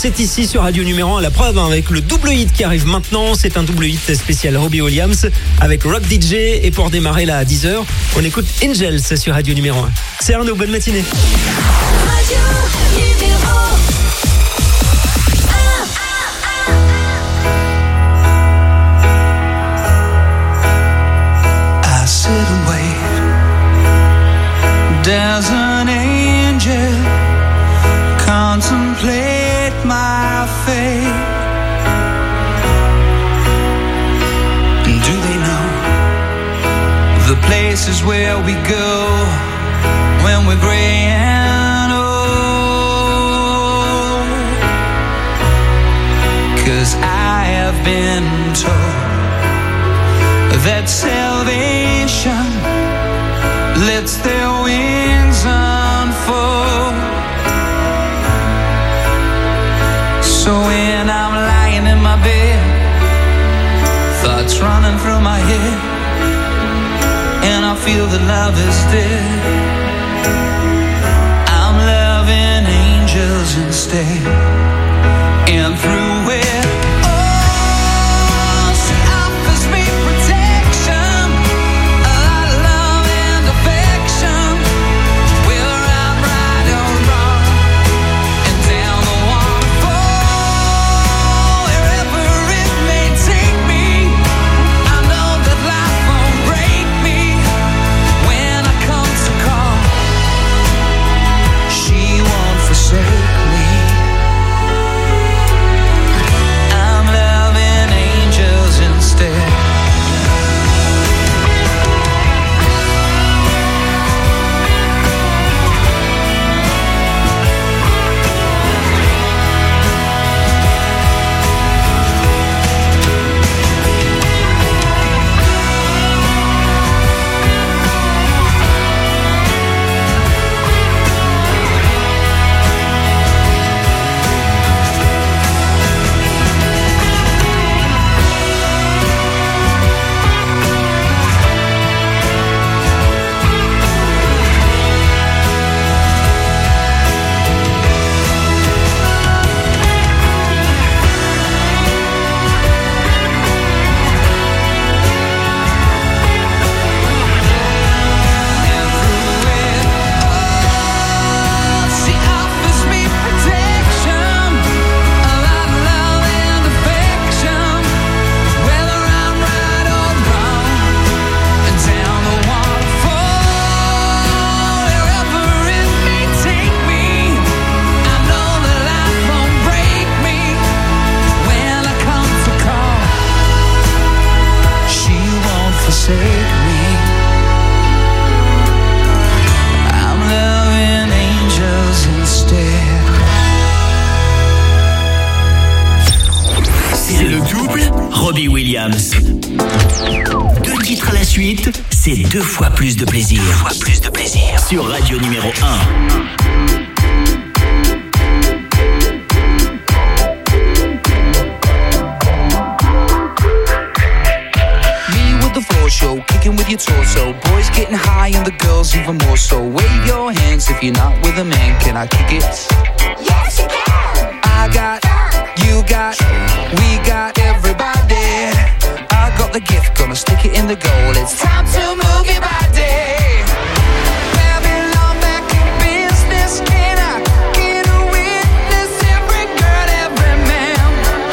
c'est ici sur Radio Numéro 1, la preuve avec le double hit qui arrive maintenant. C'est un double hit spécial Robbie Williams avec Rock DJ. Et pour démarrer là à 10h, on écoute Angels sur Radio Numéro 1. C'est Arnaud, bonne matinée. Radio Numéro 1. I sit and wait. There's an angel. Contemplate my fate. Do they know the places where we go when we're gray and old? 'Cause I have been told that salvation lets their wings unfold. So when I'm lying in my bed, thoughts running through my head, and I feel that love is dead, I'm loving angels instead. And through it all, she offers me protection, a lot of love and affection, whether I'm right or wrong, and down the waterfall, wherever it may take me, I know that life won't break me when I come to call. She won't forsake me. I'm loving angels instead. C'est le double Robbie Williams. 2 titres à la suite, c'est 2 fois plus de plaisir. Sur Radio Numéro 1. Show, kicking with your torso. Boys getting high and the girls even more so. Wave your hands if you're not with a man. Can I kick it? Yes, you can. I got, you got, we got everybody. I got the gift, gonna stick it in the goal. It's time to move your body. Babylon back in business. Can I get a witness? Every girl, every man.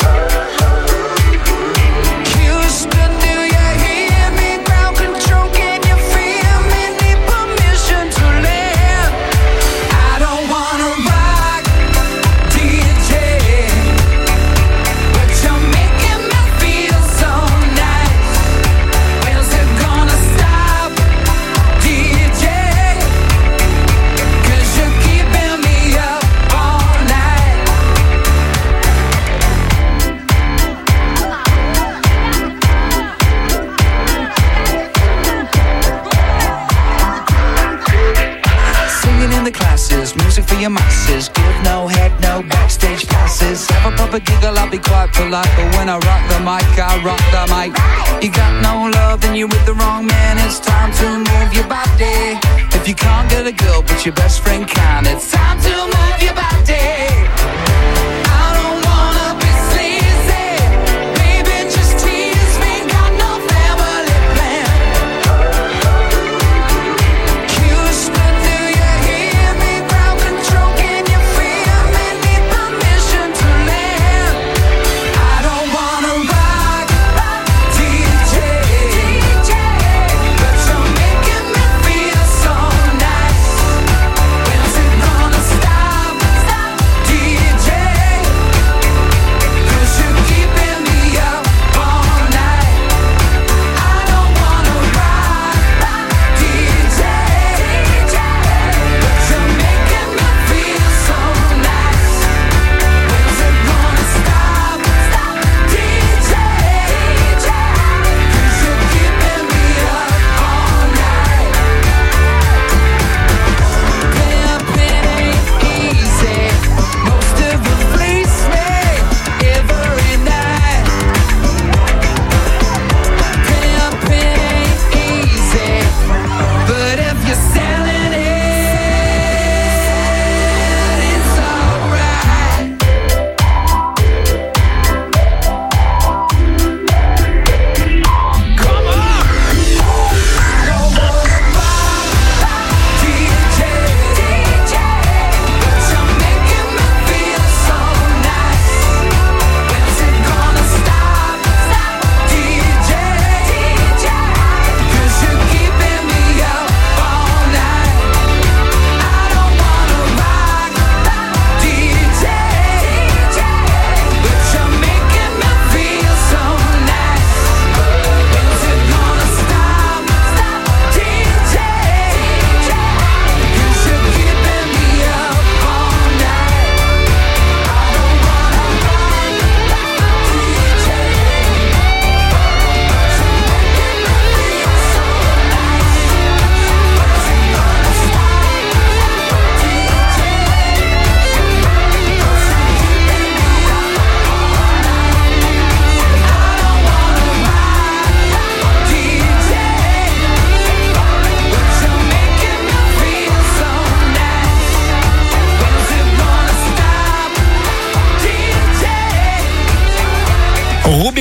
Houston, do you hear me? Ground control, can you feel me? Need permission to land. I don't wanna rock, DJ, but you're making me feel so nice. Where's it gonna stop, DJ? 'Cause you're keeping me up all night. Singing in the classes, music for your masses. Give no head, no backstage passes. Have a proper giggle, I'll be quite polite. But when I rock the mic, I rock the mic. You got no love, then you're with the wrong man. It's time to move your body. If you can't get a girl, but your best friend can, it's time to move your body. I don't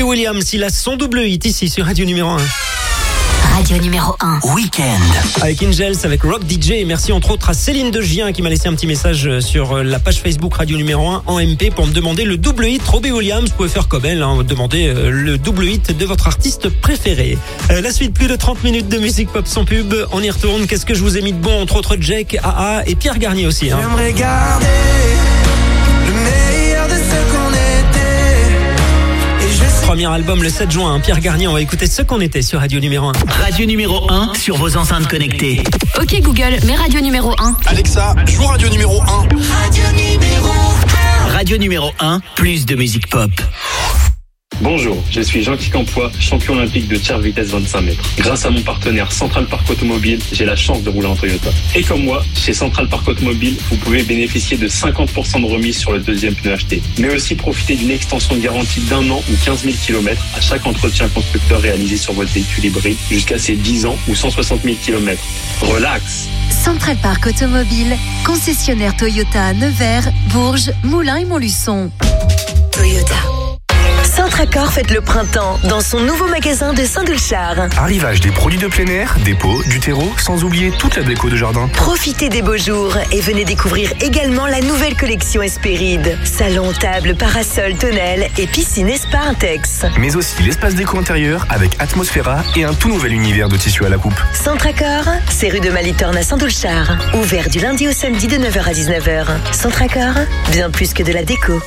Williams, il a son double hit ici sur Radio numéro 1. Radio numéro 1. Week-end. Avec Angels, avec Rock DJ. Et merci entre autres à Céline de Gien qui m'a laissé un petit message sur la page Facebook Radio numéro 1 en MP pour me demander le double hit Robbie Williams. Vous pouvez faire comme elle, demander le double hit de votre artiste préféré. La suite, plus de 30 minutes de musique pop sans pub. On y retourne. Qu'est-ce que je vous ai mis de bon? Entre autres, Jake, AA et Pierre Garnier aussi. J'aimerais garder le meilleur de ce qu'on était. Et je sais Premier album le 7 juin. Pierre Garnier, on va écouter ce qu'on était sur Radio numéro 1. Radio numéro 1 sur vos enceintes connectées. Ok Google, mets Radio numéro 1. Alexa, joue Radio numéro 1. Radio numéro 1. Radio numéro 1, plus de musique pop. Bonjour, je suis Jean-Guy Campois, champion olympique de tir vitesse 25 mètres. Grâce à mon partenaire Central Parc Automobile, j'ai la chance de rouler en Toyota. Et comme moi, chez Central Parc Automobile, vous pouvez bénéficier de 50% de remise sur le deuxième pneu acheté, mais aussi profiter d'une extension de garantie d'1 an ou 15 000 km à chaque entretien constructeur réalisé sur votre véhicule hybride jusqu'à ses 10 ans ou 160 000 km. Relax! Central Parc Automobile, concessionnaire Toyota à Nevers, Bourges, Moulins et Montluçon. Toyota. Centracor fête le printemps dans son nouveau magasin de Saint-Doulchard. Arrivage des produits de plein air, des pots, du terreau, sans oublier toute la déco de jardin. Profitez des beaux jours et venez découvrir également la nouvelle collection Hespéride. Salon, table, parasol, tonnelle et piscine Espa Intex. Mais aussi l'espace déco intérieur avec Atmosphera et un tout nouvel univers de tissu à la coupe. Centracor, c'est rue de Malitorne à Saint-Doulchard. Ouvert du lundi au samedi de 9h à 19h. Centracor, bien plus que de la déco.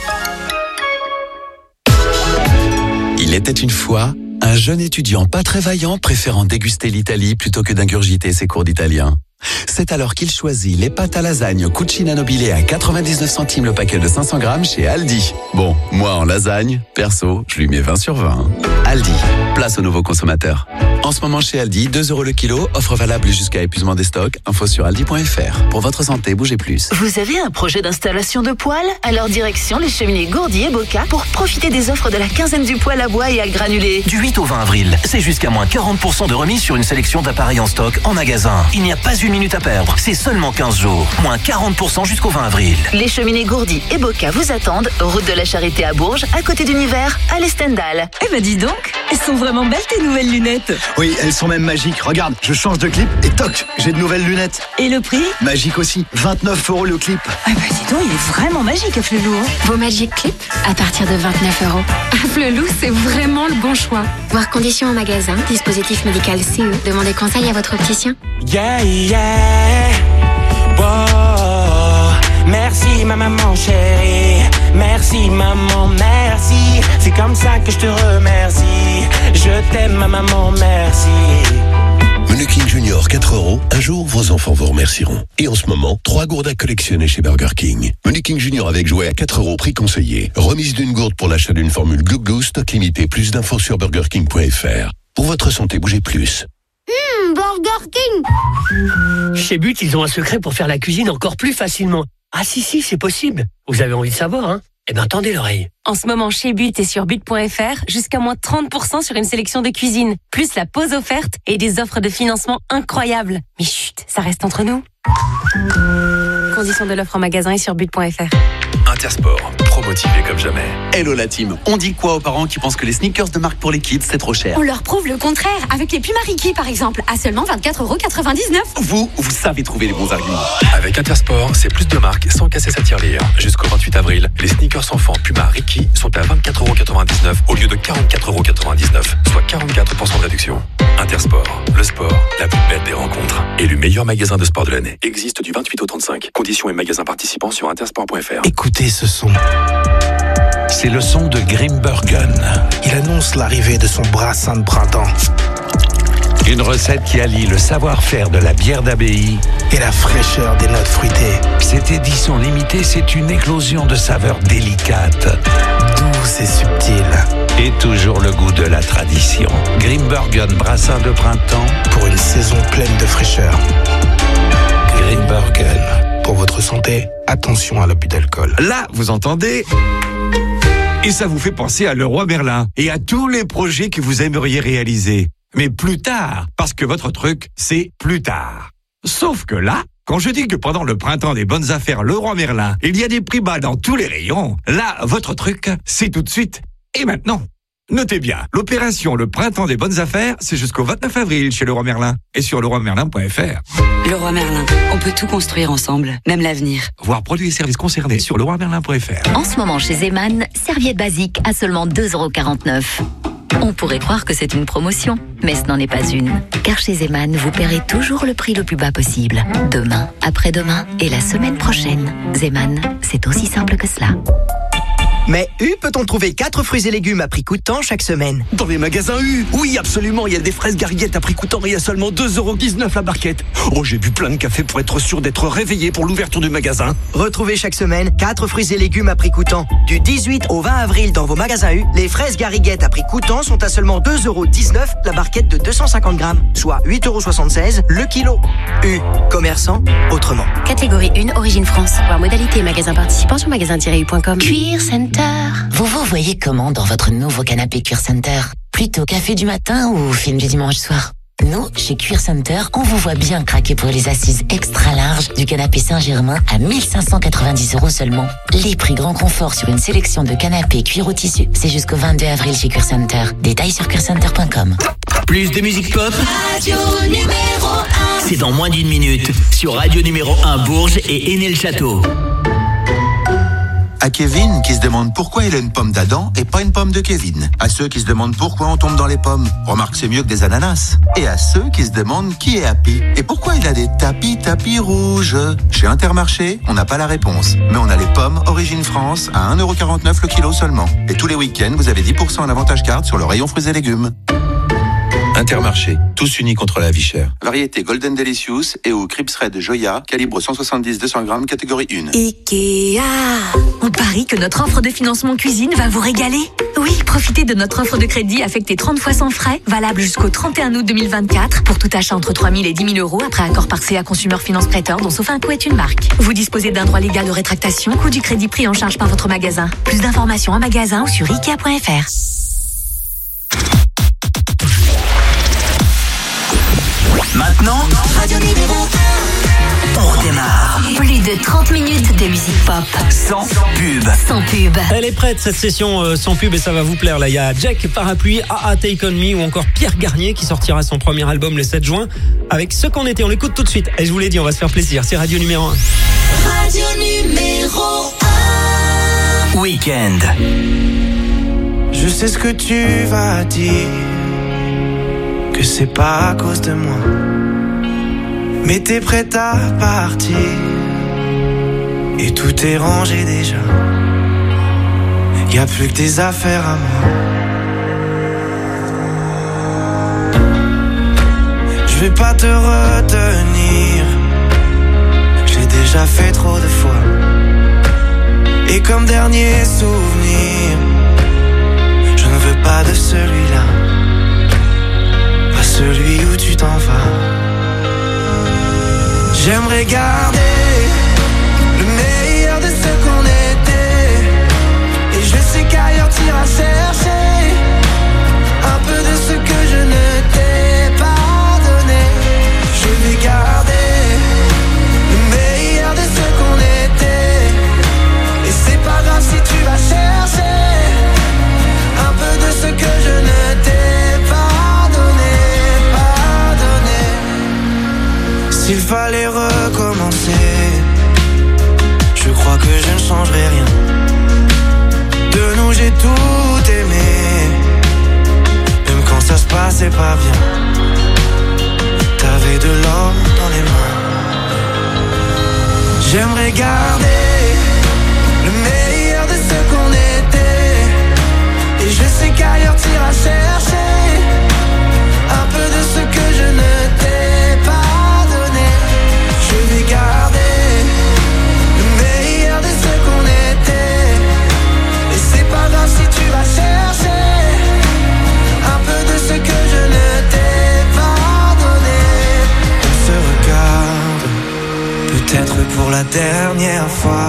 Il était une fois un jeune étudiant pas très vaillant préférant déguster l'Italie plutôt que d'ingurgiter ses cours d'italien. C'est alors qu'il choisit les pâtes à lasagne Cucina Nobile à 99 centimes le paquet de 500 grammes chez Aldi. Bon, moi en lasagne, perso, je lui mets 20 sur 20. Aldi, place aux nouveaux consommateurs. En ce moment chez Aldi, 2 € le kilo, offre valable jusqu'à épuisement des stocks. Info sur aldi.fr. Pour votre santé, bougez plus. Vous avez un projet d'installation de poêle? Alors direction les cheminées Gourdi et Boca pour profiter des offres de la quinzaine du poêle à bois et à granulés. Du 8 au 20 avril, c'est jusqu'à moins 40% de remise sur une sélection d'appareils en stock en magasin. Il n'y a pas une minute à perdre, c'est seulement 15 jours. Moins 40% jusqu'au 20 avril. Les cheminées Gourdi et Boca vous attendent, route de la Charité à Bourges, à côté d'Univers, à l'Estendal. Eh ben dis donc, elles sont vraiment belles tes nouvelles lunettes. Oui, elles sont même magiques. Regarde, je change de clip et toc, j'ai de nouvelles lunettes. Et le prix? Magique aussi, 29 € le clip. Ah bah dis donc, il est vraiment magique Afflelou. Vos Magic Clip à partir de 29 €. Afflelou, c'est vraiment le bon choix. Voir conditions en magasin, dispositif médical CE. Demandez conseil à votre opticien. Yeah, yeah. Wow. Merci ma maman chérie. Merci maman, merci. C'est comme ça que je te remercie. Je t'aime ma maman, merci. Menu King Junior 4 €. Un jour, vos enfants vous remercieront. Et en ce moment, 3 gourdes à collectionner chez Burger King. Menu King Junior avec jouet à 4 €, prix conseillé. Remise d'une gourde pour l'achat d'une formule Glou Glou, stock limité. Plus d'infos sur burgerking.fr. Pour votre santé, bougez plus. Burger King. Chez But, ils ont un secret pour faire la cuisine encore plus facilement. Ah si, c'est possible. Vous avez envie de savoir, hein? Eh ben, tendez l'oreille. En ce moment, chez But et sur but.fr, jusqu'à moins 30% sur une sélection de cuisine, plus la pause offerte et des offres de financement incroyables. Mais chut, ça reste entre nous. Conditions de l'offre en magasin et sur but.fr. Intersport, trop motivé comme jamais. Hello la team, on dit quoi aux parents qui pensent que les sneakers de marque pour les kids c'est trop cher? On leur prouve le contraire avec les Puma Ricky par exemple, à seulement 24,99 €. Vous savez trouver les bons arguments. Avec Intersport, c'est plus de marques sans casser sa tirelire. Jusqu'au 28 avril, les sneakers enfants Puma Ricky sont à 24,99 € au lieu de 44,99 €, soit 44% de réduction. Intersport, le sport, la plus belle des rencontres. Élu meilleur magasin de sport de l'année. Existe du 28 au 35. Conditions et magasins participants sur intersport.fr. Écoutez ce son. C'est le son de Grimbergen. Il annonce l'arrivée de son brassin de printemps. Une recette qui allie le savoir-faire de la bière d'abbaye et la fraîcheur des notes fruitées. Cette édition limitée, c'est une éclosion de saveurs délicates, douces et subtiles. Et toujours le goût de la tradition. Grimbergen brassin de printemps pour une saison pleine de fraîcheur. Grimbergen. Pour votre santé, attention à l'abus d'alcool. Là, vous entendez? Et ça vous fait penser à Leroy Merlin et à tous les projets que vous aimeriez réaliser. Mais plus tard, parce que votre truc, c'est plus tard. Sauf que là, quand je dis que pendant le printemps des bonnes affaires Leroy Merlin, il y a des prix bas dans tous les rayons, là, votre truc, c'est tout de suite et maintenant. Notez bien, l'opération Le Printemps des bonnes affaires, c'est jusqu'au 29 avril chez Leroy Merlin et sur leroymerlin.fr. Leroy Merlin, on peut tout construire ensemble, même l'avenir. Voir produits et services concernés sur leroymerlin.fr. En ce moment chez Zeman, serviette basique à seulement 2,49 €. On pourrait croire que c'est une promotion, mais ce n'en est pas une. Car chez Zeman, vous paierez toujours le prix le plus bas possible. Demain, après-demain et la semaine prochaine. Zeman, c'est aussi simple que cela. Mais U, peut-on trouver 4 fruits et légumes à prix coûtant chaque semaine? Dans les magasins U, oui, absolument, il y a des fraises gariguettes à prix coûtant et il y a seulement 2,19 € la barquette. Oh, j'ai bu plein de café pour être sûr d'être réveillé pour l'ouverture du magasin. Retrouvez chaque semaine 4 fruits et légumes à prix coûtant. Du 18 au 20 avril dans vos magasins U, les fraises gariguettes à prix coûtant sont à seulement 2,19 € la barquette de 250 grammes, soit 8,76 € le kilo. U, commerçant autrement. Catégorie 1, origine France. Voir modalité et magasin participant sur magasin-u.com. Cuir Center. Vous vous voyez comment dans votre nouveau canapé Cuir Center? Plutôt café du matin ou film du dimanche soir? Nous, chez Cuir Center, on vous voit bien craquer pour les assises extra larges du canapé Saint-Germain à 1590 € seulement. Les prix grand confort sur une sélection de canapés cuir au tissu, c'est jusqu'au 22 avril chez Cuir Center. Détails sur cuircenter.com. Plus de musique pop, Radio numéro 1. c'est dans moins d'une minute sur Radio numéro 1 Bourges et Aîné-le-Château. À Kevin qui se demande pourquoi il a une pomme d'Adam et pas une pomme de Kevin. À ceux qui se demandent pourquoi on tombe dans les pommes. Remarque, c'est mieux que des ananas. Et à ceux qui se demandent qui est Happy et pourquoi il a des tapis rouges. Chez Intermarché, on n'a pas la réponse. Mais on a les pommes Origine France à 1,49 € le kilo seulement. Et tous les week-ends, vous avez 10% en avantage carte sur le rayon fruits et légumes. Intermarché, tous unis contre la vie chère. Variété Golden Delicious et ou Crips Red Joya, calibre 170-200 grammes, catégorie 1. Ikea. On parie que notre offre de financement cuisine va vous régaler. Oui, profitez de notre offre de crédit affectée 30 fois sans frais, valable jusqu'au 31 août 2024 pour tout achat entre 3 000 et 10 000 € après accord par CA Consumer Finance Prêteur dont Sofinco est une marque. Vous disposez d'un droit légal de rétractation, coût du crédit pris en charge par votre magasin. Plus d'informations en magasin ou sur Ikea.fr. Maintenant, Radio numéro 1. on redémarre. Plus de 30 minutes de musique pop. Sans pub. Sans pub. Elle est prête cette session sans pub et ça va vous plaire là. Il y a Jack Parapluie, AA Take On Me ou encore Pierre Garnier qui sortira son premier album le 7 juin avec Ce qu'on était. On l'écoute tout de suite. Et je vous l'ai dit, on va se faire plaisir. C'est Radio numéro 1. Radio numéro 1. Week-end. Je sais ce que tu vas dire, que c'est pas à cause de moi, mais t'es prête à partir et tout est rangé déjà. Y a plus que des affaires à moi. Je vais pas te retenir, je l'ai déjà fait trop de fois. Et comme dernier souvenir, je ne veux pas de celui-là, pas celui où tu t'en vas. J'aimerais garder le meilleur de ce qu'on était, et je sais qu'ailleurs t'iras chercher un peu de ce que je ne t'ai pas donné. Je vais garder le meilleur de ce qu'on était, et c'est pas grave si tu vas chercher un peu de ce que je ne t'ai pas donné, pas donné. S'il fallait recommencer, je crois que je ne changerai rien. De nous j'ai tout aimé, même quand ça se passait pas bien. T'avais de l'or dans les mains. J'aimerais garder le meilleur de ce qu'on était, et je sais qu'ailleurs t'iras chercher un peu de ce que je ne t'ai pas donné. Je vais garder le meilleur de ce qu'on était, et c'est pas grave si tu vas chercher un peu de ce que je ne t'ai pas donné. On se regarde, peut-être pour la dernière fois,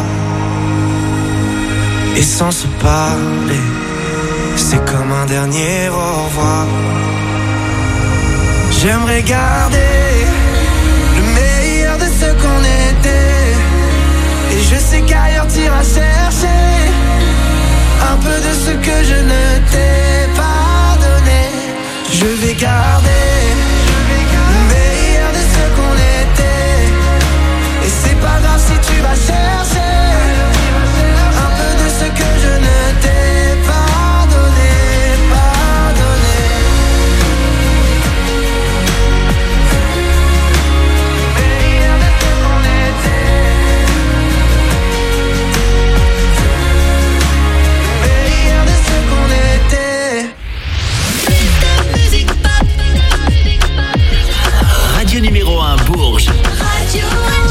et sans se parler, c'est comme un dernier au revoir. J'aimerais garder le meilleur de ce qu'on était, et je sais qu'ailleurs t'iras chercher un peu de ce que je ne t'ai pas Je vais garder le meilleur de ce qu'on était. Et c'est pas grave si tu vas chercher un peu de ce que je ne t'ai pas donné. Meilleur de ce qu'on était. Meilleur de ce qu'on était. Radio numéro 1 Bourges. Radio numéro 1.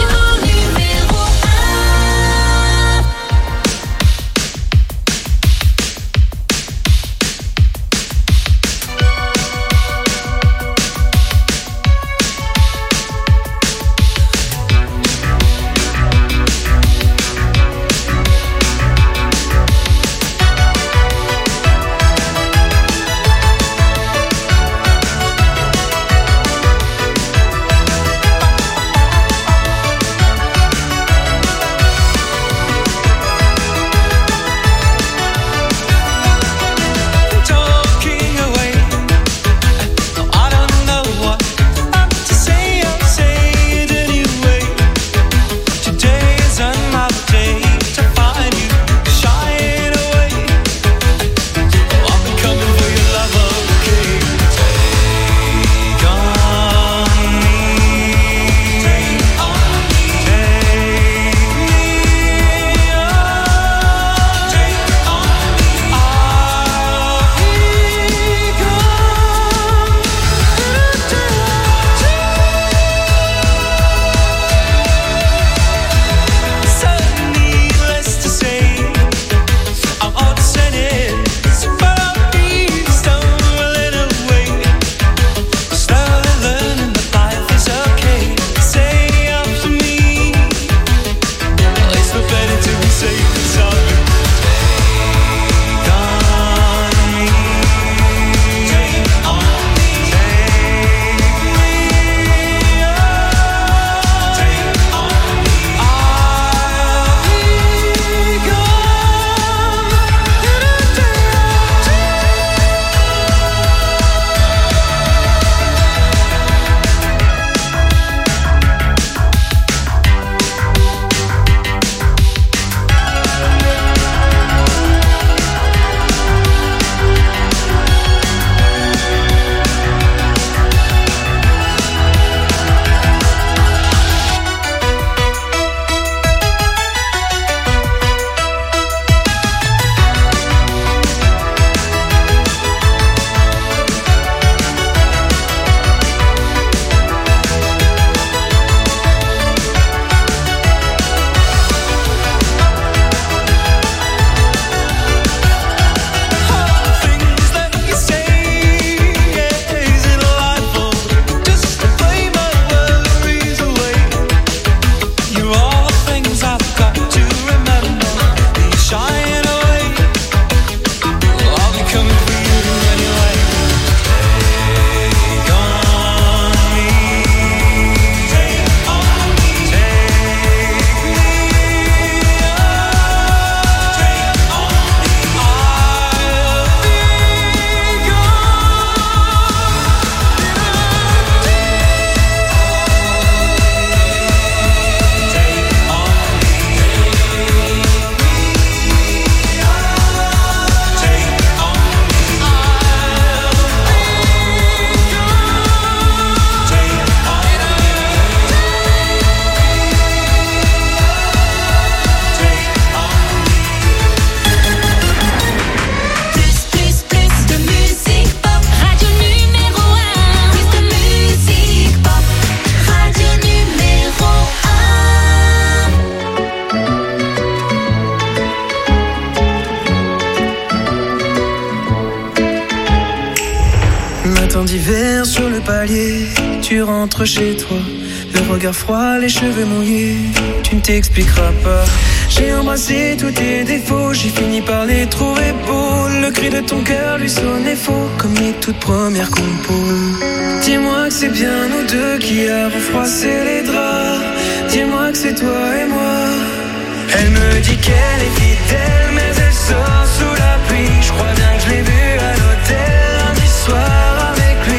Matin d'hiver sur le palier, tu rentres chez toi, le regard froid, les cheveux mouillés, tu ne t'expliqueras pas. J'ai embrassé tous tes défauts, j'ai fini par les trouver beaux. Le cri de ton cœur lui sonnait faux, comme les toutes premières compos. Dis-moi que c'est bien nous deux qui avons froissé les draps. Dis-moi que c'est toi et moi. Elle me dit qu'elle est fidèle, mais elle sort sous la pluie. Je crois bien que je l'ai vue à l'hôtel lundi soir avec lui.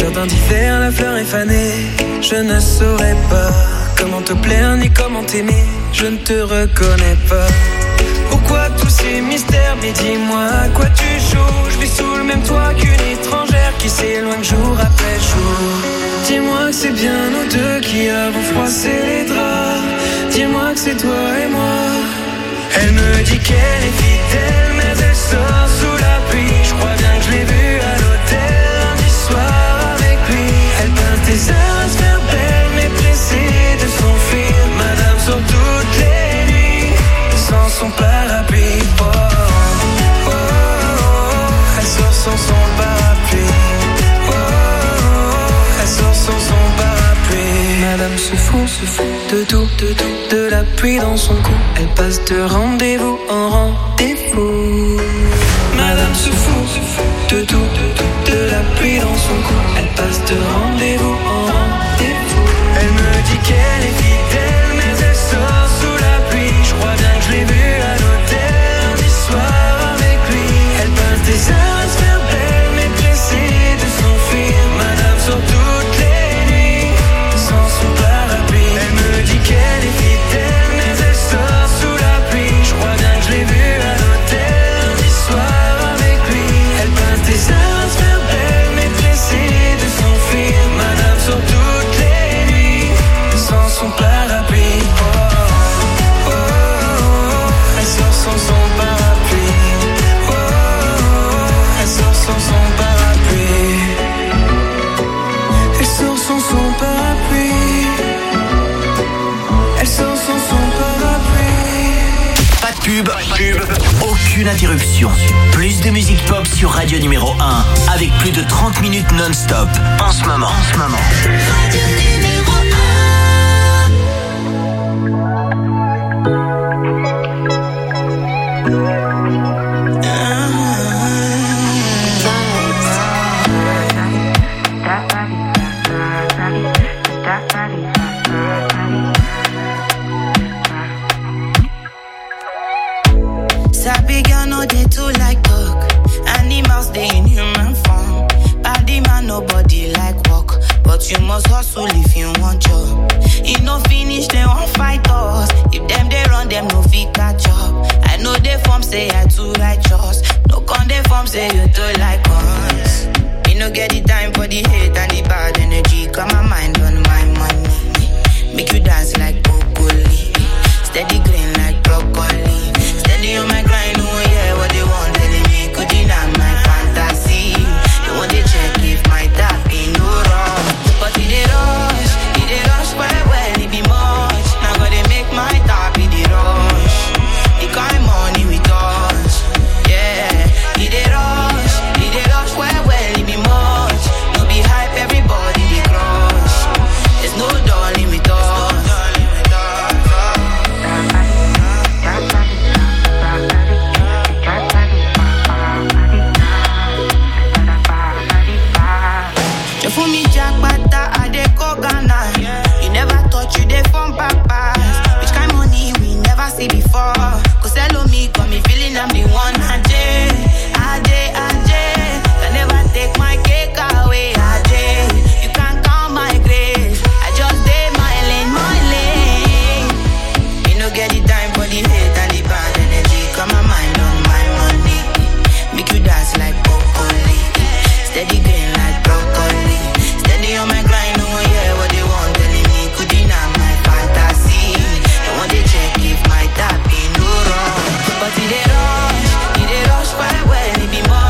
Certains diffèrent, la fleur est fanée. Je ne saurais pas comment te plaire ni comment t'aimer. Je ne te reconnais pas. Pourquoi tous ces mystères? Mais dis-moi à quoi tu joues. Je vis sous le même toit qu'une étrangère qui s'éloigne jour après jour. Dis-moi que c'est bien nous deux qui avons froissé les draps. Dis-moi que c'est toi et moi. Elle me dit qu'elle est fidèle, mais elle sort sous la pluie. Je crois bien que je l'ai vue à l'hôtel lundi soir avec lui. Elle peint tes heures à se faire belle, mais pressée de s'enfuir. Madame sort toutes les nuits sans son parapluie. Oh, oh, oh, oh. Elle sort sans son parapluie. Oh, oh, oh. Elle sort sans son parapluie. Madame se fout de tout, de la pluie dans son cou. Elle passe de rendez-vous en rendez-vous. Madame se fout de tout, de la pluie dans son cou. Elle passe de rendez-vous en rendez-vous. Elle me dit qu'elle est fidèle, mais elle sort sous la pluie. Je crois bien que je l'ai vue à l'hôtel lundi soir avec lui. Elle passe des heures à se faire belle, mais pressée de s'enfuir. Madame sort toutes les nuits sans son parapluie. Elle me dit qu'elle est fidèle, mais elle sort sous la pluie. Je crois bien que je l'ai vue à l'hôtel lundi soir avec lui. Elle passe des heures à se faire belle, mais pressée de s'enfuir. Madame sort toutes les nuits sans son parapluie. Oh, oh, oh, oh. Elle sort sans son parapluie. Oh, oh, oh. Elle sort sans son parapluie. Elle sort sans son parapluie. Elle sort sans son parapluie. Pas de pub, aucune interruption. Plus de musique pop sur Radio numéro 1 avec plus de 30 minutes non-stop en ce moment. Radio numéro 1. Sabi girl no dey too like talk. Animals dey in human form. Body man nobody like walk, but you must hustle if you want job. E no finish dem wan fight us. If dem dey run dem no fit catch up. I know dey form say I too righteous. No con dey form say you too like us. Me no get the time for the hate and the bad energy. Got my mind on my money. Make you dance like broccoli. Steady green like broccoli. Steady on my grind, oh yeah, what they want telling me. Could deny my fantasy. They want to check if my tap ain't no wrong. But it dey rush well, it be much. Now gotta make my tap, it dey rush. The kind money we touch, yeah. It dey rush well, it be much. No be hype, everybody dey crush. There's no darling with us. You fool me jackpata, I dey go Ghana. You never thought you dey from papas. Which kind money we never see before. Cause hello me, got me feeling I'm the one. Ajay. Can never take my cake away. Ajay, you can't count my grace. I just dey my lane. You no get the time for the hate and the bad energy. Got my mind on my money. Make you dance like broccoli. Steady green like broccoli. Steady on my grind, oh yeah, what they want telling me. Could deny my fantasy. They want to check if my tap ain't no wrong. But it dey rush well, it be more.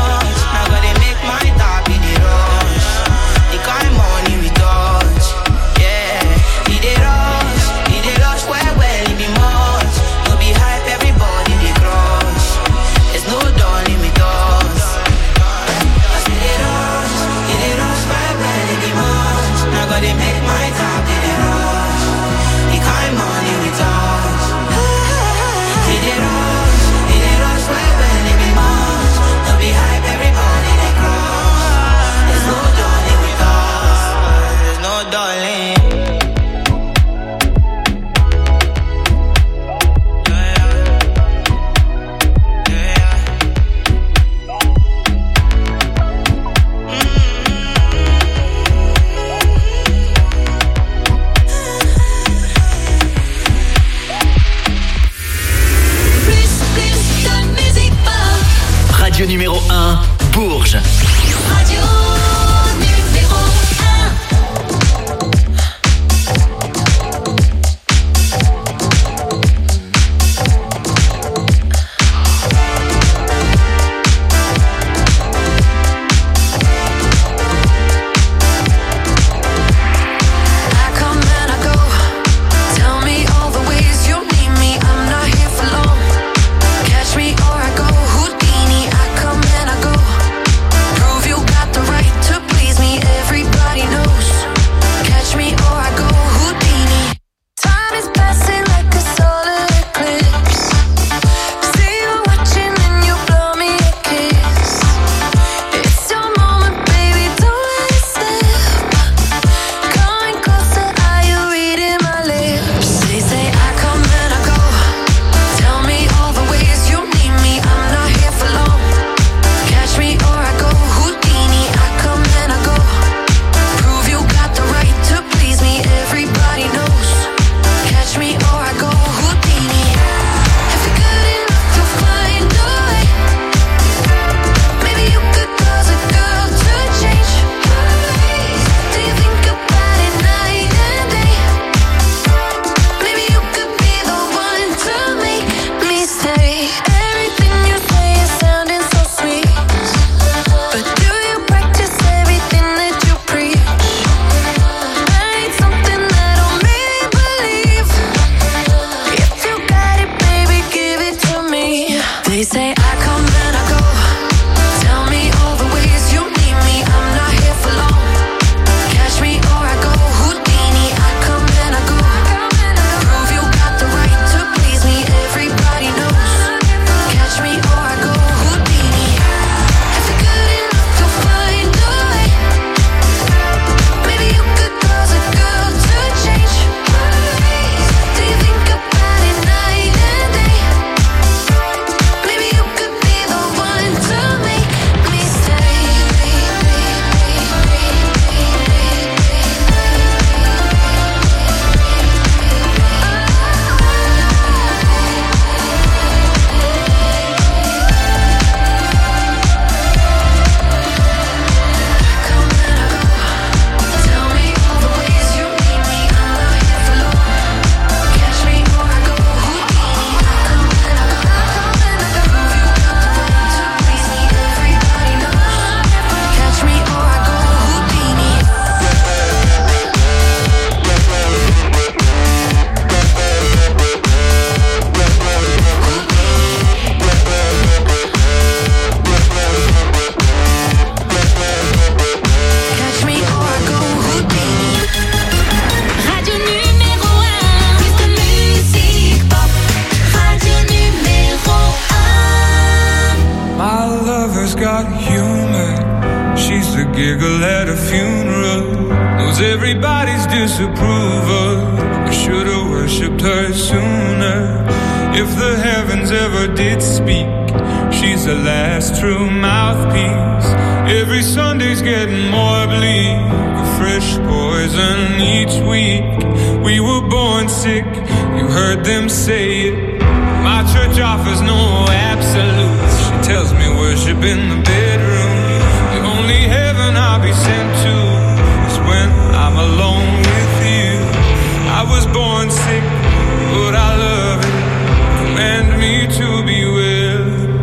was everybody's disapproval. We should have worshipped her sooner. If the heavens ever did speak, she's the last true mouthpiece. Every Sunday's getting more bleak, a fresh poison each week. We were born sick, you heard them say it. My church offers no absolutes. She tells me worship in the bedroom. The only heaven I'll be sent to is when I'm alone with you. I was born sick, but I love it. Command me to be well.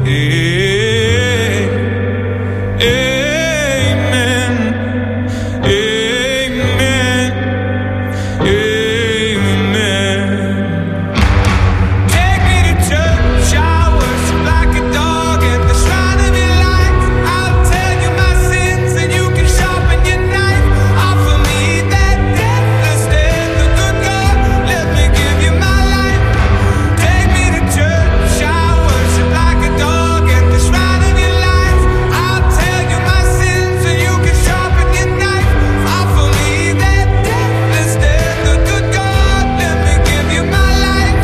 Amen. Amen. Amen. Take me to church, I worship like a dog at the shrine of your light. I'll tell you my sins and you can sharpen your knife. Offer me that deathless death, the good God, let me give you my life. Take me to church, I worship like a dog at the shrine of your light. I'll tell you my sins and you can sharpen your knife. Offer me that deathless death, the good God, let me give you my life.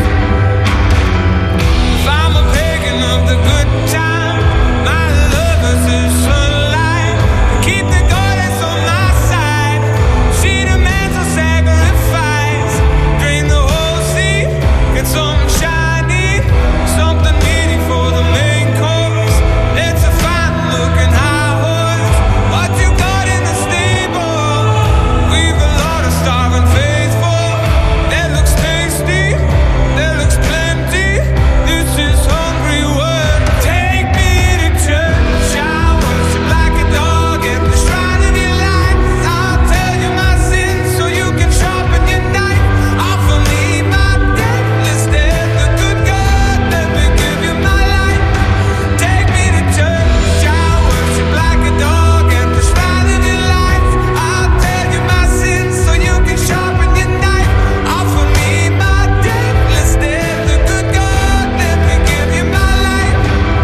If I'm a pagan of the good time, my love is the sunlight. Keep the goddess on my side. She demands a sacrifice. Drain the whole sea, get something shiny, something meaty for the main course. It's a fine looking high horse. What you got in the stable? We've a lot of starving faithful. That looks tasty, that looks plenty. This is hungry word. Take me to church, I worship like a dog at the shrine of your light. I'll tell you my sins so you can sharpen your knife. Offer me my deathless death, the good God, let me give you my life. Take me to church, I worship like a dog at the shrine of your light. I'll tell you my sins so you can sharpen your knife. Offer me my deathless death, the good God, let me give you my life.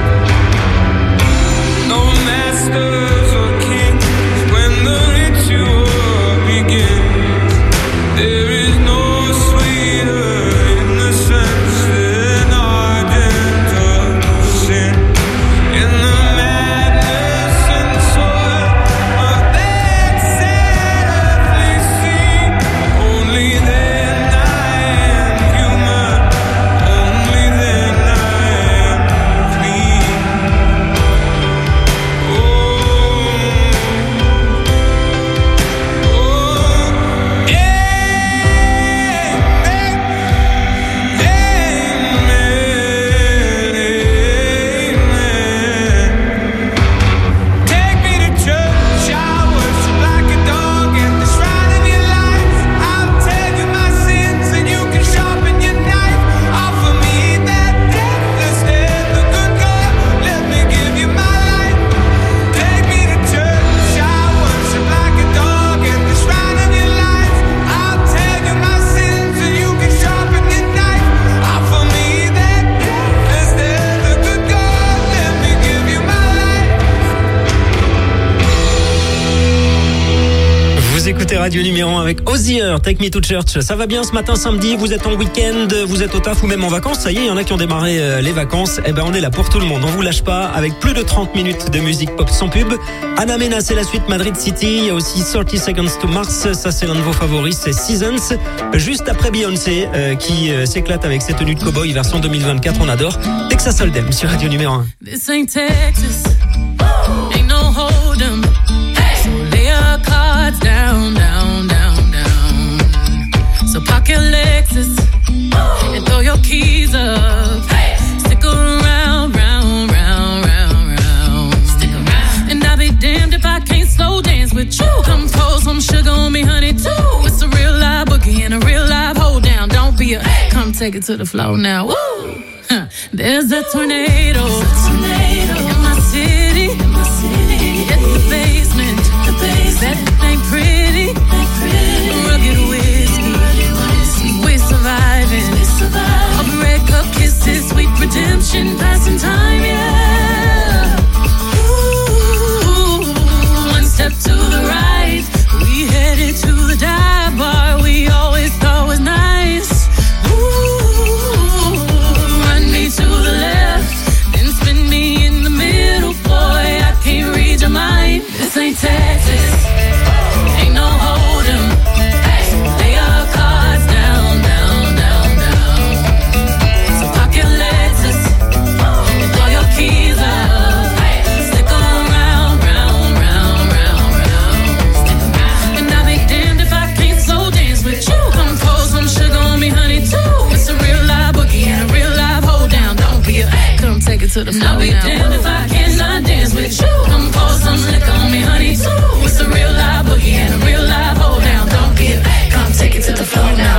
No masters or kings when the ritual begins. There is no sweeter innocence than ardent of sin. In the madness and soil of that sad earthly scene, only then I am human, only then I am clean. Take me to church, I worship like a dog at the shrine of your light. I'll tell you my sins and you can sharpen your knife. Offer me that deathless death, the good God, let me give you my life. Take me to church, I worship like a dog at the shrine of your light. I'll tell you my sins and you can sharpen your knife. Offer me that deathless death, the good God, let me give you my life. Vous écoutez Radio Numéro 1 avec Ozier, Take Me to Church. Ça va bien ce matin samedi, vous êtes en week-end, vous êtes au taf ou même en vacances. Ça y est, il y en a qui ont démarré les vacances. Eh ben on est là pour tout le monde, on vous lâche pas avec plus de 30 minutes de musique pop sans pub. Ana Mena, c'est la suite Madrid City. Il y a aussi 30 Seconds to Mars, ça c'est l'un de vos favoris, c'est Seasons. Juste après Beyoncé qui s'éclate avec ses tenues de cow-boy version 2024, on adore. Texas Hold'em sur Radio Numéro 1. This ain't Texas, ain't no hold'em. So lay your cards down, down, down, down. So park your Lexus and throw your keys up. Stick around, round, round, round, round. Stick around. And I'll be damned if I can't slow dance with you. Come pour some sugar on me, honey, too. It's a real live boogie and a real live hold down. Don't be a come take it to the floor now. Woo! Huh. There's a tornado in my city. At the basement. That ain't pretty. Rugged whiskey. We're surviving. Of red cup kisses, sweet redemption, passing time, yeah. Ooh, one step to the right, we headed to the to the flow now. I'll be damned if I cannot dance with you. Come pour some liquor on me, honey, too. It's a real live boogie and a real live hold down. Don't give, come take it to the floor now.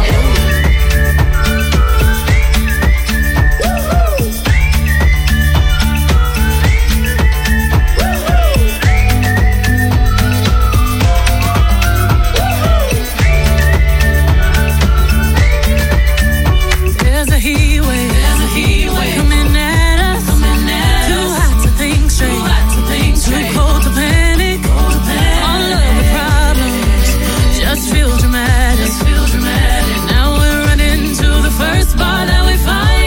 Feel dramatic. Now we're running to the first bar that we find,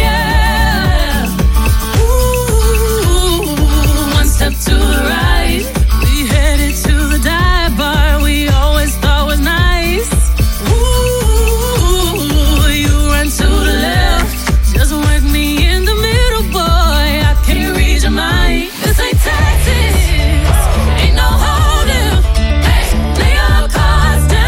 yeah. Ooh, one step to the right, we headed to the dive bar we always thought was nice. Ooh, you run to the left, just work me in the middle, boy. I can't read your mind. This ain't Texas, ain't no hold'em. Hey, lay your cards down.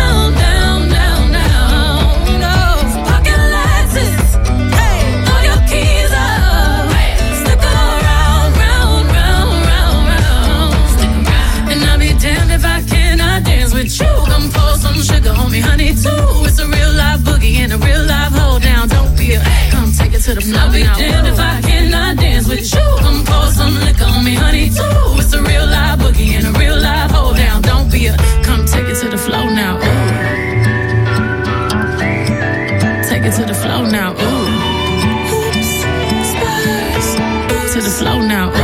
Come pour some sugar on me, honey, too. It's a real live boogie and a real live hold down. Don't be a, come take it to the floor. I'll be damned if I cannot dance with you. Come pour some liquor on me, honey, too. It's a real live boogie and a real live hold down. Don't be a, come take it to the floor now. Ooh. Take it to the floor now. Ooh. Oops, spurs. To the floor now. Ooh.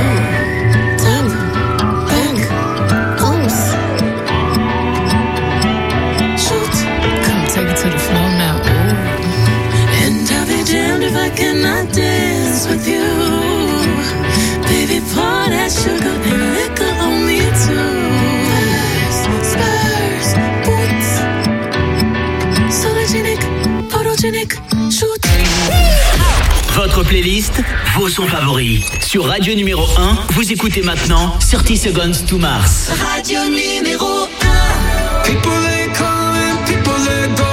To the floor now, ooh. And I'll be damned if I cannot dance with you. Baby, pour that sugar and liquor on me too. Spurs, boots, sologenic, photogenic, shoot. Votre playlist, vos sons favoris. Sur Radio numéro 1, vous écoutez maintenant 30 Seconds to Mars. Radio numéro 1. People they come and people they go.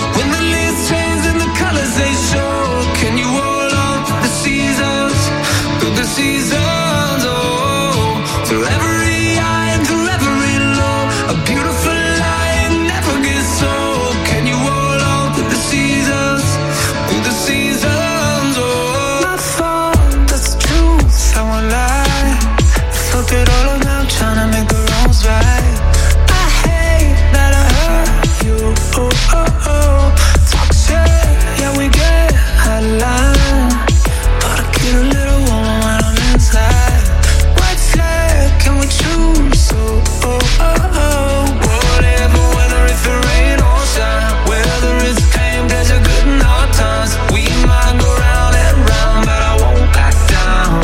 They show, can you hold on the seasons, through the seasons, oh, through every high and through every low, a beautiful line never gets old. Can you hold on to the seasons, through the seasons, oh. My fault, that's the truth, I won't lie. I fucked it all up now, trying to make the wrongs right. I hate that I hurt you, oh, oh, oh. Yeah, we get out of line, but I get a little warm when I'm inside. White flag, can we choose? Oh, oh, oh, oh. Whatever, whether if it rain or shine, whether it's pain, pleasure, good and hard times, we might go round and round, but I won't back down.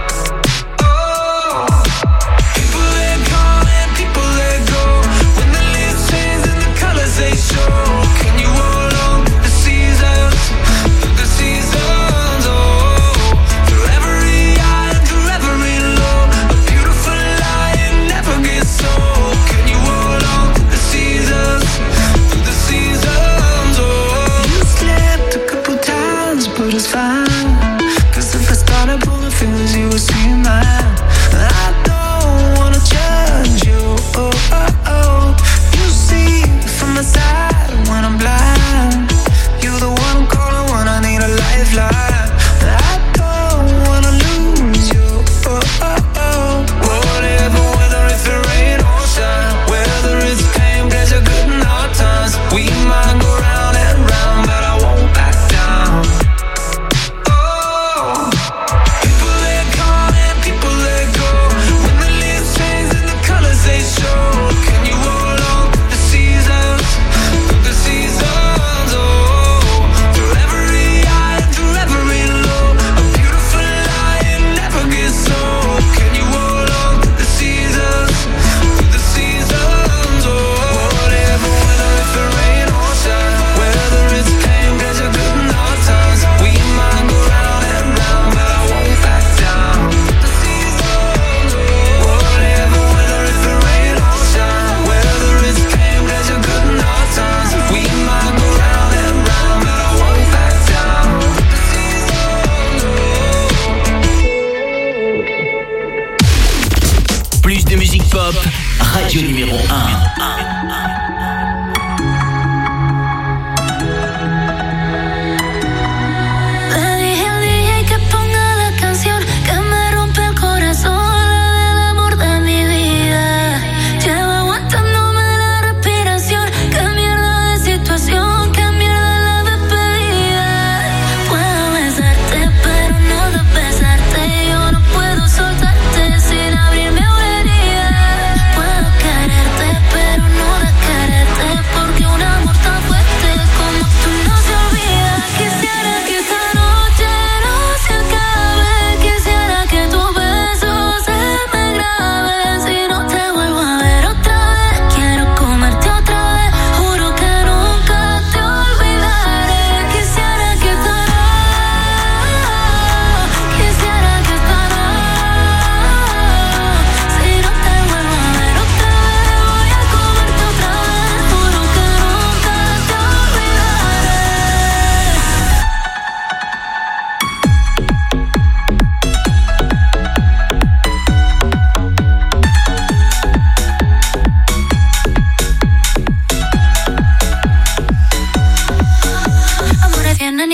Oh, people they come and people they go. When the leaves change and the colors they show, can you hold on? Through the seasons, oh, through every high and through every low, a beautiful line never gets old. Can you hold on to the seasons, through the seasons, oh. You slipped a couple times, but it's fine, 'cause if I started pulling fingers, you would see mine. I don't wanna judge you, oh, oh, oh. You see from my side when I'm blind. You're the one I'm calling when I need a lifeline. I don't wanna lose you, oh, oh, oh. Whatever, whether it's the rain or shine, whether it's pain, pleasure, good and hard times, we might go round and round, but I won't back down. Oh, people they come and people they go. When the leaves change and the colors they show, can you hold on to the seasons, through the seasons, oh. Can you hold on to the seasons, through the seasons, oh. Whatever, whether it's the rain or shine,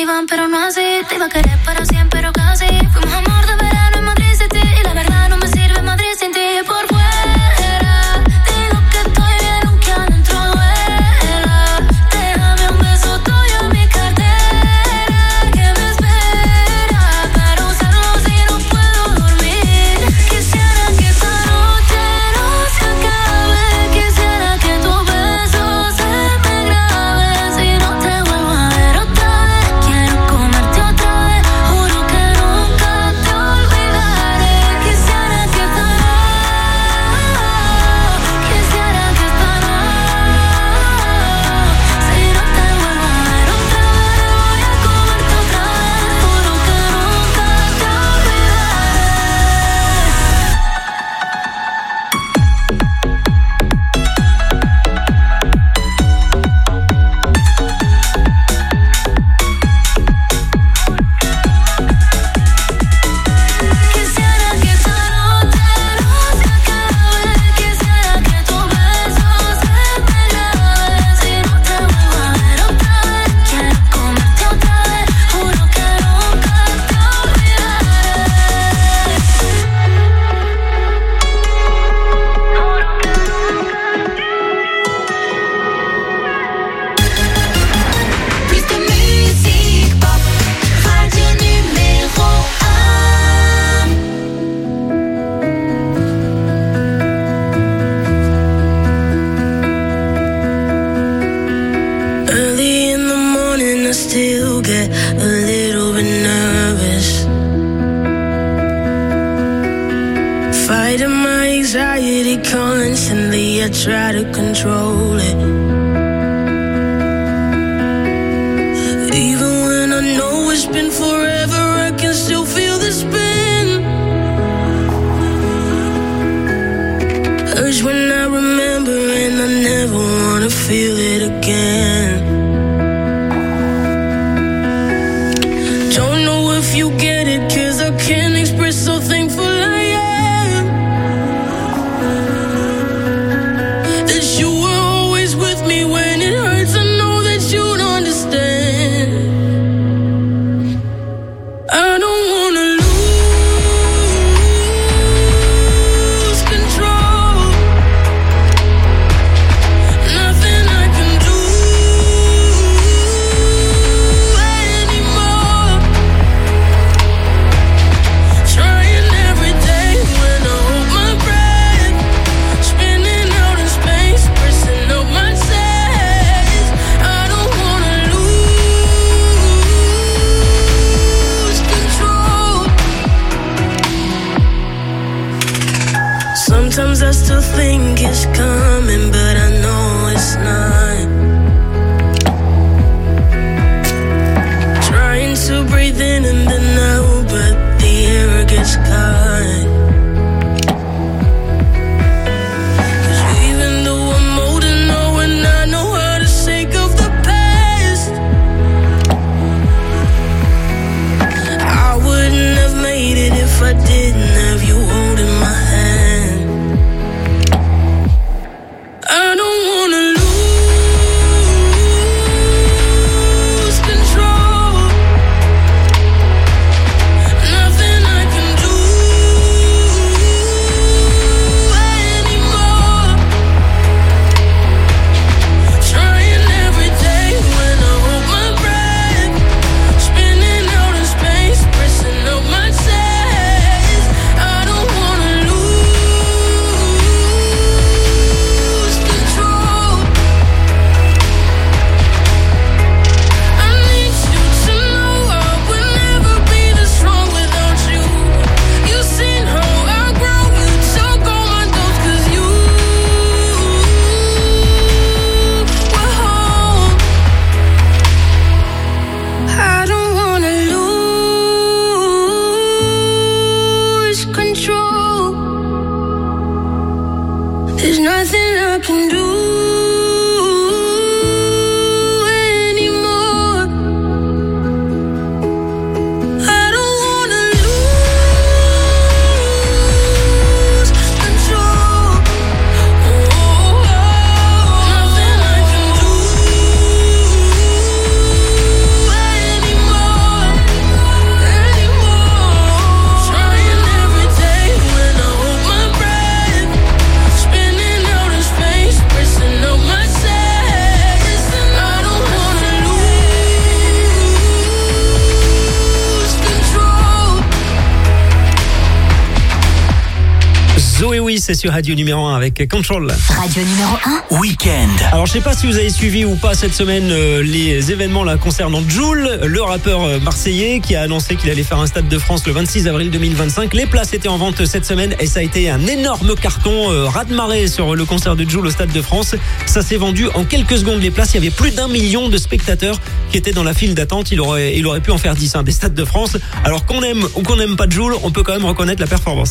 iban, pero no así. Te iba a querer para siempre, pero casi. Fuimos amor de verano en Madrid City. Y la verdad no me sirve Madrid sin ti. Por fuera digo que estoy bien, aunque adentro duela. Déjame un beso tuyo en mi cartera que me espera para usarlo si no puedo dormir. Quisiera que esta noche no se acabe. Quisiera que tu beso se me grabe. Si no te vuelvo a ver otra vez, quiero comerte otra vez. Juro que nunca te olvidaré. Quisiera que esta quisiera que esta si no te vuelvo a ver otra vez, voy a comerte otra vez. Juro que nunca te Quisiera que esta noche no se acabe. Quisiera que tu beso se me grabe. Si no te vuelvo a ver otra vez, quiero comerte otra vez. Juro que nunca te olvidaré. Plus de musique pop, radio numéro 1. Early in the morning, I still get a little bit nervous. Fighting my anxiety constantly, I try to control it. Even when I know it's been forever, I can still feel the spin. Urge when I remember, and I never wanna feel it again. Don't know if you get it, 'cause I can't express how thankful I am that you were always with me when it hurts. I know that you'd understand. I don't wanna lose control. Nothing I can do Boris, c'est sur Radio numéro 1 avec Control. Radio numéro 1. Week-end. Alors je sais pas si vous avez suivi ou pas cette semaine les événements là concernant Jul, le rappeur marseillais qui a annoncé qu'il allait faire un Stade de France le 26 avril 2025. Les places étaient en vente cette semaine et ça a été un énorme carton, raz-de-marée sur le concert de Jul au Stade de France. Ça s'est vendu en quelques secondes les places. Il y avait plus d'1 million de spectateurs qui étaient dans la file d'attente. Il aurait pu en faire 10 des Stades de France. Alors qu'on aime ou qu'on n'aime pas Jul, on peut quand même reconnaître la performance.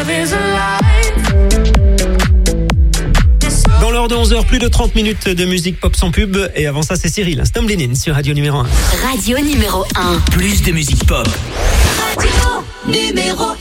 Dans l'heure de 11h, plus de 30 minutes de musique pop sans pub. Et avant ça, c'est Cyril, Stumbling In sur Radio numéro 1. Radio numéro 1. Plus de musique pop. Radio numéro 1.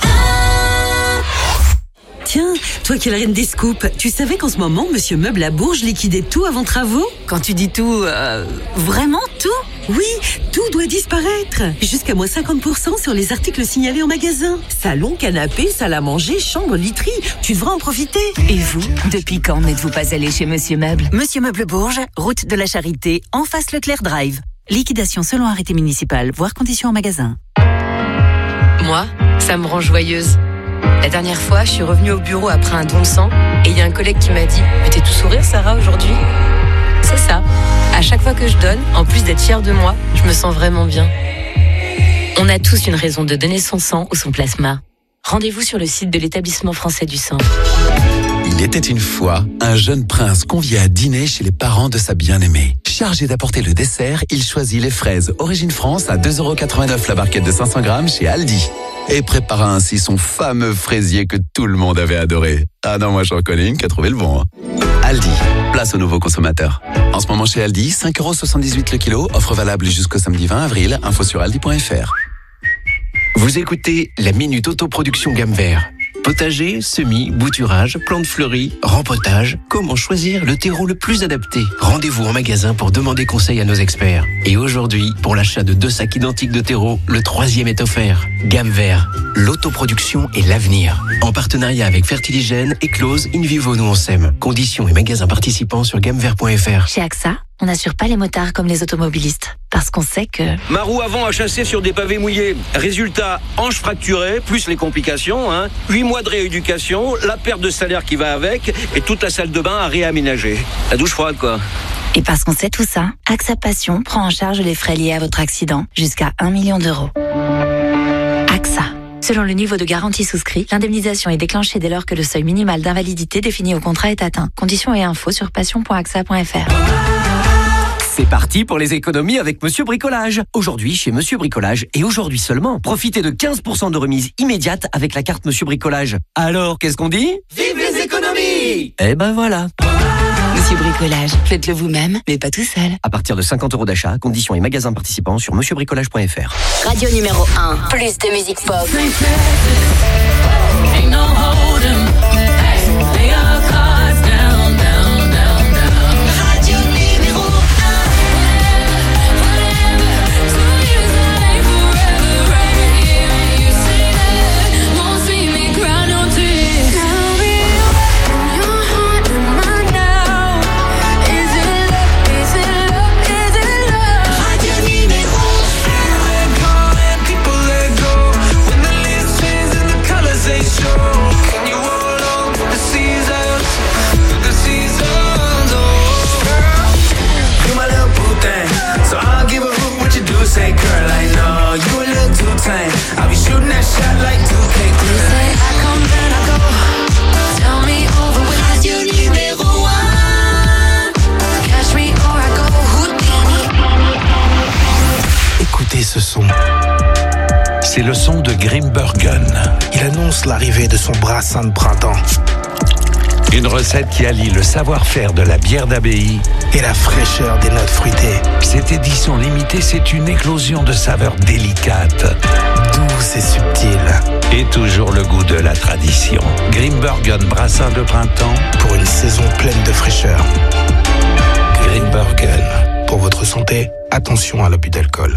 Tiens, toi qui es la reine des scoops, tu savais qu'en ce moment, Monsieur Meuble à Bourges liquidait tout avant travaux ? Quand tu dis tout, vraiment tout ? Oui, tout doit disparaître. Jusqu'à moins 50% sur les articles signalés en magasin. Salon, canapé, salle à manger, chambre, literie. Tu devras en profiter. Et vous, depuis quand n'êtes-vous pas allé chez Monsieur Meuble ? Monsieur Meuble Bourges, route de la Charité, en face Leclerc Drive. Liquidation selon arrêté municipal, voire conditions en magasin. Moi, ça me rend joyeuse. La dernière fois, je suis revenue au bureau après un don de sang et il y a un collègue qui m'a dit « Mais t'es tout sourire, Sarah, aujourd'hui ?» C'est ça. À chaque fois que je donne, en plus d'être fière de moi, je me sens vraiment bien. On a tous une raison de donner son sang ou son plasma. Rendez-vous sur le site de l'Établissement français du sang. Il était une fois un jeune prince convié à dîner chez les parents de sa bien-aimée. Chargé d'apporter le dessert, il choisit les fraises Origine France à 2,89€ la barquette de 500 grammes chez Aldi. Et prépara ainsi son fameux fraisier que tout le monde avait adoré. Ah non, moi je reconnais une qui a trouvé le bon. Aldi, place aux nouveaux consommateurs. En ce moment chez Aldi, 5,78€ le kilo, offre valable jusqu'au samedi 20 avril, info sur aldi.fr. Vous écoutez la Minute Autoproduction Gamme Vert. Potager, semis, bouturage, plantes fleuries, rempotage, comment choisir le terreau le plus adapté ? Rendez-vous en magasin pour demander conseil à nos experts. Et aujourd'hui, pour l'achat de 2 sacs identiques de terreau, le 3e est offert. Gamme Vert, l'autoproduction et l'avenir. En partenariat avec Fertiligène et Close In Vivo Nous On Sème. Conditions et magasins participants sur gammevert.fr. Chez AXA, on n'assure pas les motards comme les automobilistes. Parce qu'on sait que... Ma roue avant a chassé sur des pavés mouillés. Résultat, hanche fracturée, plus les complications. 8 mois de rééducation, la perte de salaire qui va avec et toute la salle de bain à réaménager. La douche froide, quoi. Et parce qu'on sait tout ça, AXA Passion prend en charge les frais liés à votre accident jusqu'à 1 million d'euros. AXA. Selon le niveau de garantie souscrit, l'indemnisation est déclenchée dès lors que le seuil minimal d'invalidité défini au contrat est atteint. Conditions et infos sur passion.axa.fr. C'est parti pour les économies avec Monsieur Bricolage. Aujourd'hui, chez Monsieur Bricolage, et aujourd'hui seulement, profitez de 15% de remise immédiate avec la carte Monsieur Bricolage. Alors, qu'est-ce qu'on dit ? Vive les économies ! Eh ben voilà. Monsieur Bricolage, faites-le vous-même, mais pas tout seul. À partir de 50€ d'achat, conditions et magasins participants sur monsieurbricolage.fr. Radio numéro 1. Plus de musique pop. Say girl, I know you a little too tame. I'll be shooting that shot like 2K. You say I come then I go. Tell me over with Radio numéro 1. Catch me or I go Houdini. Écoutez ce son. C'est le son de Grimbergen. Il annonce l'arrivée de son brassin de printemps. Une recette qui allie le savoir-faire de la bière d'abbaye et la fraîcheur des notes fruitées. Cette édition limitée, c'est une éclosion de saveurs délicates, douces et subtiles. Et toujours le goût de la tradition. Grimbergen brassin de printemps pour une saison pleine de fraîcheur. Grimbergen. Pour votre santé, attention à l'abus d'alcool.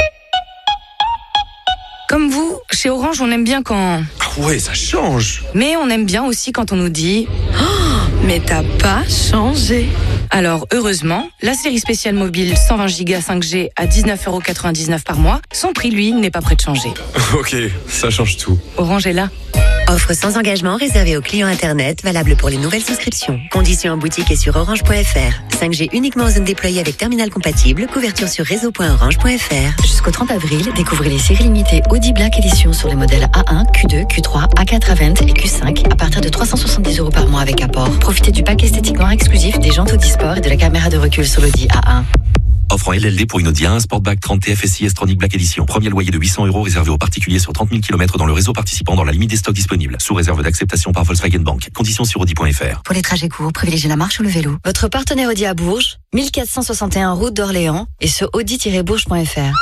Comme vous, chez Orange, on aime bien quand... Ah ouais, ça change. Mais on aime bien aussi quand on nous dit oh, mais t'as pas changé. Alors, heureusement, la série spéciale mobile 120 Go 5G à 19,99€ par mois, son prix, lui, n'est pas prêt de changer. Ok, ça change tout. Orange est là. Offre sans engagement réservée aux clients Internet, valable pour les nouvelles souscriptions. Conditions en boutique et sur orange.fr. 5G uniquement en zone déployée avec terminal compatible. Couverture sur réseau.orange.fr. Jusqu'au 30 avril, découvrez les séries limitées Audi Black Edition sur les modèles A1, Q2, Q3, A4, A20 et Q5 à partir de 370 € par mois avec apport. Profitez du pack esthétique noir exclusif, des jantes Audi Sport et de la caméra de recul sur l'Audi A1. Offre en LLD pour une Audi A1 Sportback 30 TFSI S-Tronic Black Edition. Premier loyer de 800 € réservé aux particuliers sur 30 000 km dans le réseau participant dans la limite des stocks disponibles. Sous réserve d'acceptation par Volkswagen Bank. Conditions sur Audi.fr. Pour les trajets courts, privilégiez la marche ou le vélo. Votre partenaire Audi à Bourges, 1461 route d'Orléans et sur audi-bourges.fr.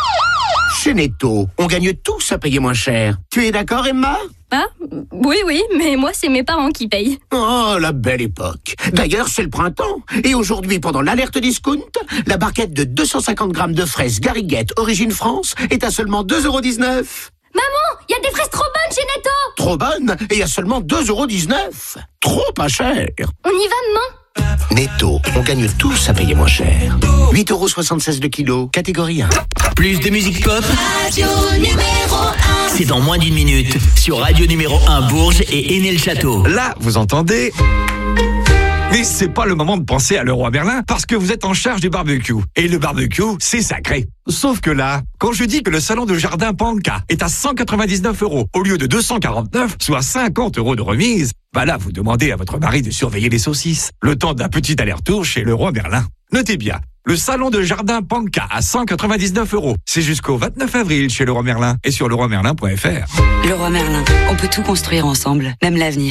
Chez Netto, on gagne tous à payer moins cher. Tu es d'accord, Emma? Ah, oui, mais moi, c'est mes parents qui payent. Oh, la belle époque. D'ailleurs, c'est le printemps. Et aujourd'hui, pendant l'alerte discount, la barquette de 250 grammes de fraises Gariguette Origine France est à seulement 2,19 €. Maman, il y a des fraises trop bonnes chez Netto. Trop bonnes et à seulement 2,19 €. Trop pas cher. On y va, maman? Netto, on gagne tous à payer moins cher. 8,76 € le kilo, catégorie 1. Plus de musique pop, Radio numéro 1. c'est dans moins d'une minute sur Radio numéro 1 Bourges et Aîné-le-Château. Là, vous entendez? Mais c'est pas le moment de penser à Leroy Merlin parce que vous êtes en charge du barbecue. Et le barbecue, c'est sacré. Sauf que là, quand je dis que le salon de jardin Panka est à 199 € au lieu de 249, soit 50 € de remise, bah là, vous demandez à votre mari de surveiller les saucisses. Le temps d'un petit aller-retour chez Leroy Merlin. Notez bien, le salon de jardin Panka à 199 €. C'est jusqu'au 29 avril chez Leroy Merlin et sur leroymerlin.fr. Leroy Merlin, on peut tout construire ensemble, même l'avenir.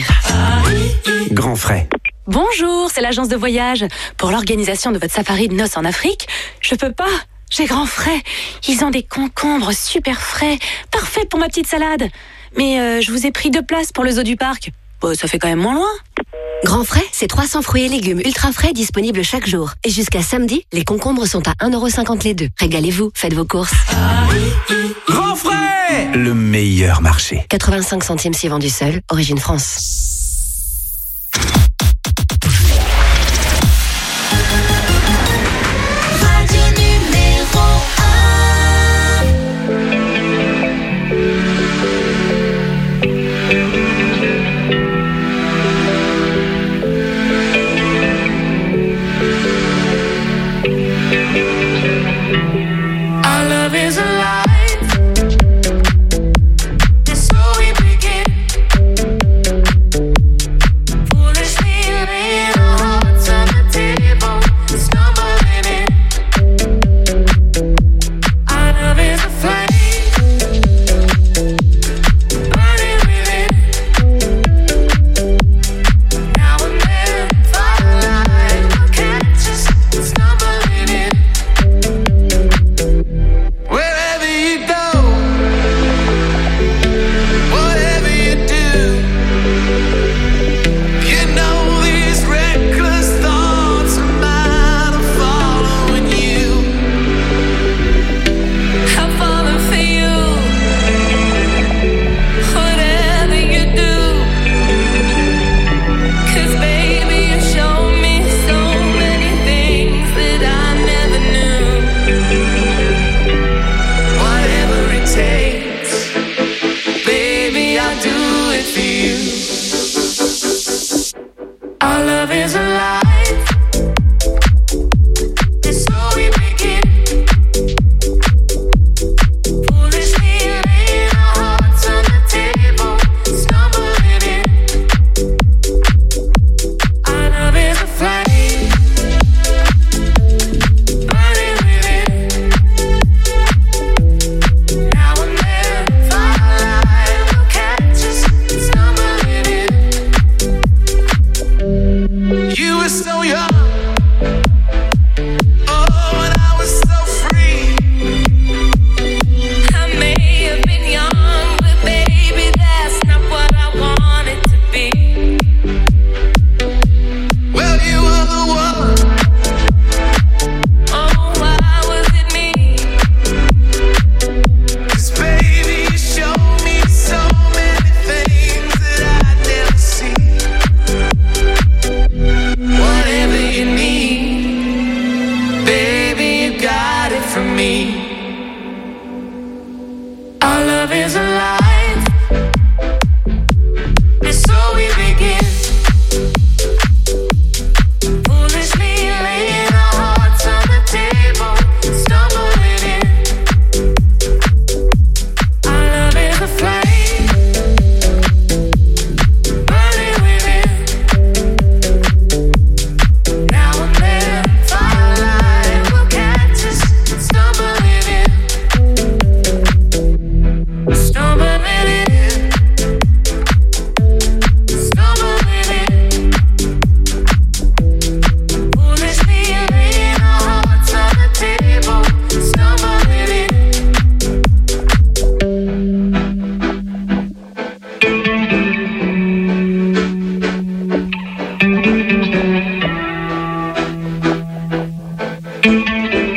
Grand frais. Bonjour, c'est l'agence de voyage. Pour l'organisation de votre safari de noces en Afrique, je peux pas. J'ai grand frais. Ils ont des concombres super frais, parfaits pour ma petite salade. Mais je vous ai pris 2 places pour le zoo du parc. Bon, ça fait quand même moins loin. Grand frais, c'est 300 fruits et légumes ultra frais disponibles chaque jour. Et jusqu'à samedi, les concombres sont à 1,50 € les 2. Régalez-vous, faites vos courses. Grand frais, le meilleur marché. 85 centimes si vendu seul, origine France.